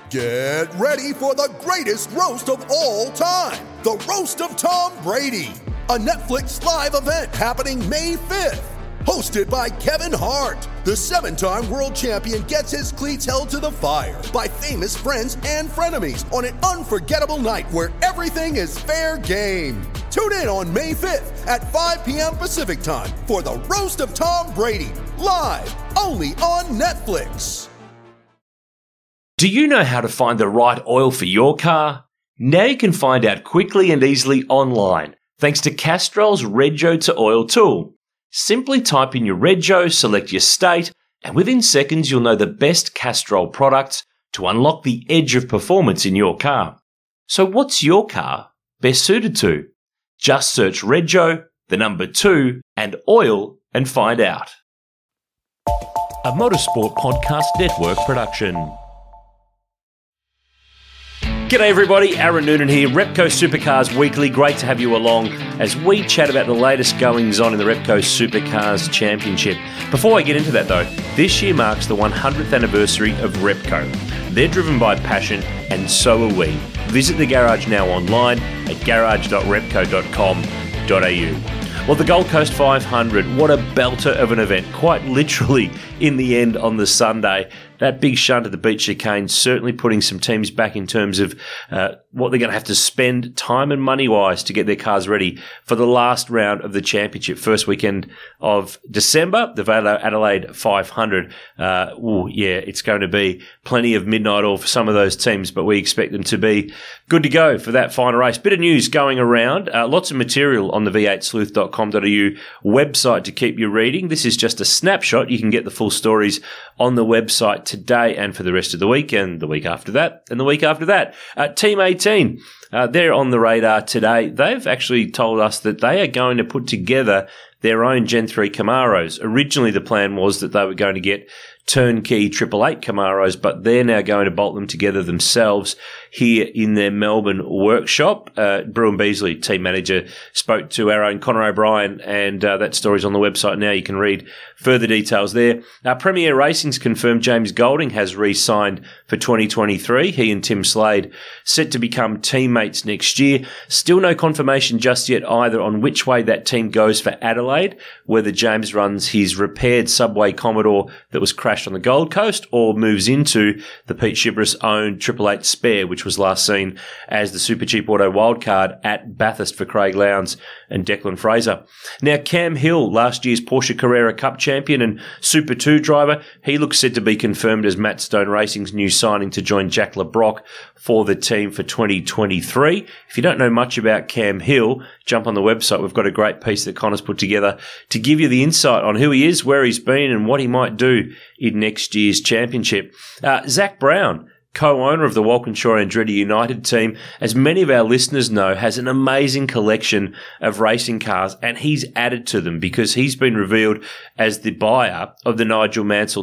Get ready for the greatest roast of all time, the Roast of Tom Brady, a Netflix live event happening May 5th. Hosted by Kevin Hart, the 7-time world champion gets his cleats held to the fire by famous friends and frenemies on an unforgettable night where everything is fair game. Tune in on May 5th at 5 p.m. Pacific time for the Roast of Tom Brady, live only on Netflix. Do you know how to find the right oil for your car? Now you can find out quickly and easily online, thanks to Castrol's Rego to Oil tool. Simply type in your Rego, select your state, and within seconds you'll know the best Castrol products to unlock the edge of performance in your car. So what's your car best suited to? Just search Rego, the number 2, and oil and find out. A Motorsport Podcast Network production. G'day everybody, Aaron Noonan here, Repco Supercars Weekly. Great to have you along as we chat about the latest goings on in the Repco Supercars Championship. Before I get into that though, this year marks the 100th anniversary of Repco. They're driven by passion and so are we. Visit the garage now online at garage.repco.com.au. Well, the Gold Coast 500, what a belter of an event, quite literally in the end on the Sunday. That big shunt at the beach chicane certainly putting some teams back in terms of what they're going to have to spend time and money-wise to get their cars ready for the last round of the championship. First weekend of December, the Velo Adelaide 500. It's going to be plenty of midnight oil for some of those teams, but we expect them to be good to go for that final race. Bit of news going around. Lots of material on the v8sleuth.com.au website to keep you reading. This is just a snapshot. You can get the full stories on the website today and for the rest of the week and the week after that and the week after that. Team 18, they're on the radar today. They've actually told us that they are going to put together their own Gen 3 Camaros. Originally, the plan was that they were going to get turnkey 888 Camaros, but they're now going to bolt them together themselves here in their Melbourne workshop. Bruin Beasley, team manager, spoke to our own Conor O'Brien, and that story's on the website now. You can read further details there. Premier Racing's confirmed James Golding has re-signed for 2023. He and Tim Slade set to become teammates next year. Still no confirmation just yet either on which way that team goes for Adelaide, whether James runs his repaired Subway Commodore that was crashed on the Gold Coast or moves into the Pete Chibris owned 888 Spare, which was last seen as the Super Cheap Auto wildcard at Bathurst for Craig Lowndes and Declan Fraser. Now, Cam Hill, last year's Porsche Carrera Cup champion and Super 2 driver, he looks set to be confirmed as Matt Stone Racing's new signing to join Jack LeBrock for the team for 2023. If you don't know much about Cam Hill, jump on the website. We've got a great piece that Connor's put together to give you the insight on who he is, where he's been, and what he might do in next year's championship. Zach Brown, co-owner of the Walkinshaw Andretti United team, as many of our listeners know, has an amazing collection of racing cars, and he's added to them because he's been revealed as the buyer of the Nigel Mansell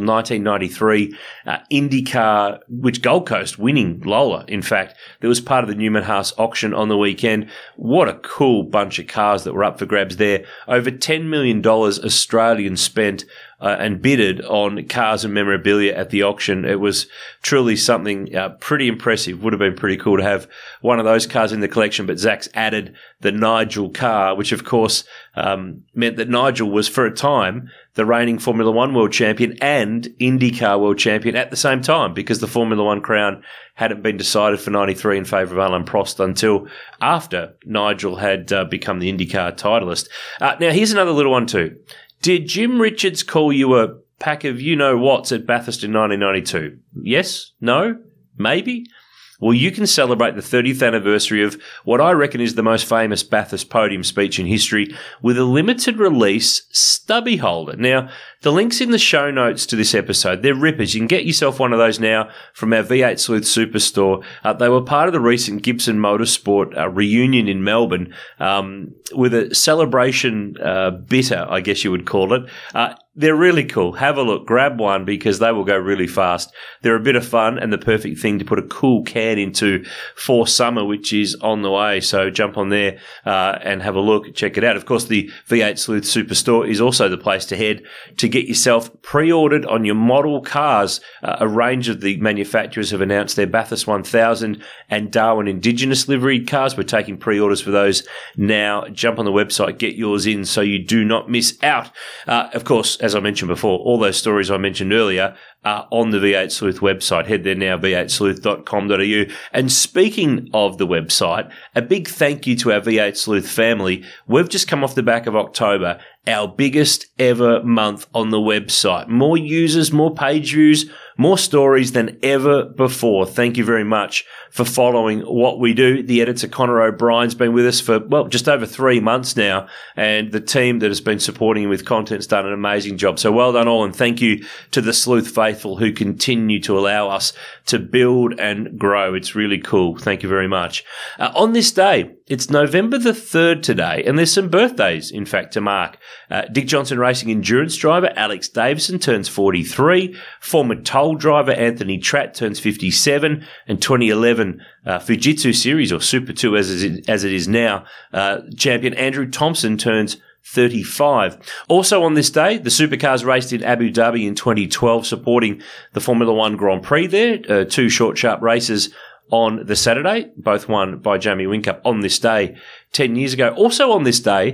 1993 IndyCar, which Gold Coast winning Lola, in fact, that was part of the Newman Haas auction on the weekend. What a cool bunch of cars that were up for grabs there. Over $10 million Australian spent and bidded on cars and memorabilia at the auction. It was truly something pretty impressive. Would have been pretty cool to have one of those cars in the collection, but Zach's added the Nigel car, which of course meant that Nigel was for a time the reigning Formula One world champion and IndyCar world champion at the same time, because the Formula One crown hadn't been decided for 93 in favour of Alain Prost until after Nigel had become the IndyCar titleist. Now, here's another little one too. Did Jim Richards call you a pack of you-know-whats at Bathurst in 1992? Yes? No? Maybe? Well, you can celebrate the 30th anniversary of what I reckon is the most famous Bathurst podium speech in history with a limited release stubby holder. Now, the link's in the show notes to this episode. They're rippers. You can get yourself one of those now from our V8 Sleuth Superstore. They were part of the recent Gibson Motorsport reunion in Melbourne with a celebration bitter, I guess you would call it. They're really cool. Have a look. Grab one because they will go really fast. They're a bit of fun and the perfect thing to put a cool can into for summer, which is on the way. So jump on there and have a look. Check it out. Of course, the V8 Sleuth Superstore is also the place to head to get yourself pre-ordered on your model cars. A range of the manufacturers have announced their Bathurst 1000 and Darwin Indigenous liveried cars. We're taking pre-orders for those now. Jump on the website, get yours in so you do not miss out. Of course, as I mentioned before, all those stories I mentioned earlier are on the V8 Sleuth website. Head there now, v8sleuth.com.au. And speaking of the website, a big thank you to our V8 Sleuth family. We've just come off the back of October, our biggest ever month on the website. More users, more page views, more stories than ever before. Thank you very much for following what we do. The editor, Connor O'Brien's been with us for, just over 3 months now, and the team that has been supporting him with content has done an amazing job. So well done all, and thank you to the Sleuth faithful who continue to allow us to build and grow. It's really cool. Thank you very much. On this day, it's November the 3rd today, and there's some birthdays, in fact, to mark. Dick Johnson Racing endurance driver Alex Davison turns 43. Former toll driver Anthony Tratt turns 57. And 2011 Fujitsu Series, or Super 2 as it is now, champion Andrew Thompson turns 35. Also on this day, the supercars raced in Abu Dhabi in 2012, supporting the Formula One Grand Prix there. 2 short, sharp races on the Saturday, both won by Jamie Whincup on this day 10 years ago. Also on this day,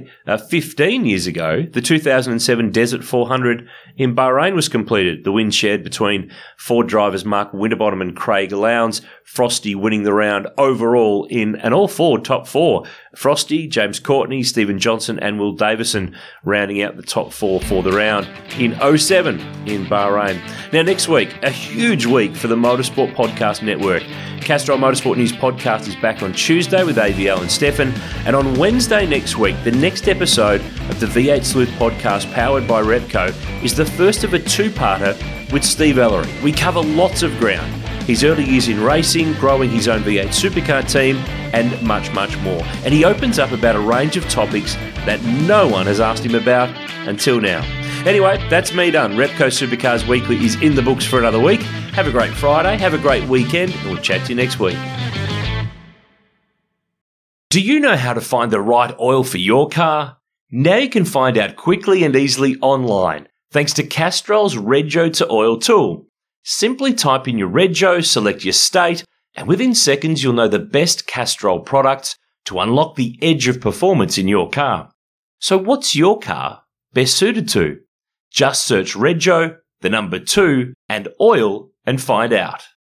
15 years ago, the 2007 Desert 400 in Bahrain was completed. The win shared between Ford drivers Mark Winterbottom and Craig Lowndes. Frosty winning the round overall in an all-Ford top 4. Frosty, James Courtney, Stephen Johnson and Will Davison rounding out the top 4 for the round in 07 in Bahrain. Now next week, a huge week for the Motorsport Podcast Network. Castrol Motorsport News Podcast is back on Tuesday with AVL and Stefan. And on Wednesday next week, the next episode of the V8 Sleuth Podcast powered by Repco is the first of a 2-parter with Steve Ellery. We cover lots of ground. His early years in racing, growing his own V8 supercar team, and much, much more. And he opens up about a range of topics that no one has asked him about until now. Anyway, that's me done. Repco Supercars Weekly is in the books for another week. Have a great Friday, have a great weekend, and we'll chat to you next week. Do you know how to find the right oil for your car? Now you can find out quickly and easily online, thanks to Castrol's Rego to Oil tool. Simply type in your Rego, select your state, and within seconds you'll know the best Castrol products to unlock the edge of performance in your car. So what's your car best suited to? Just search Rego, the number 2, and oil and find out.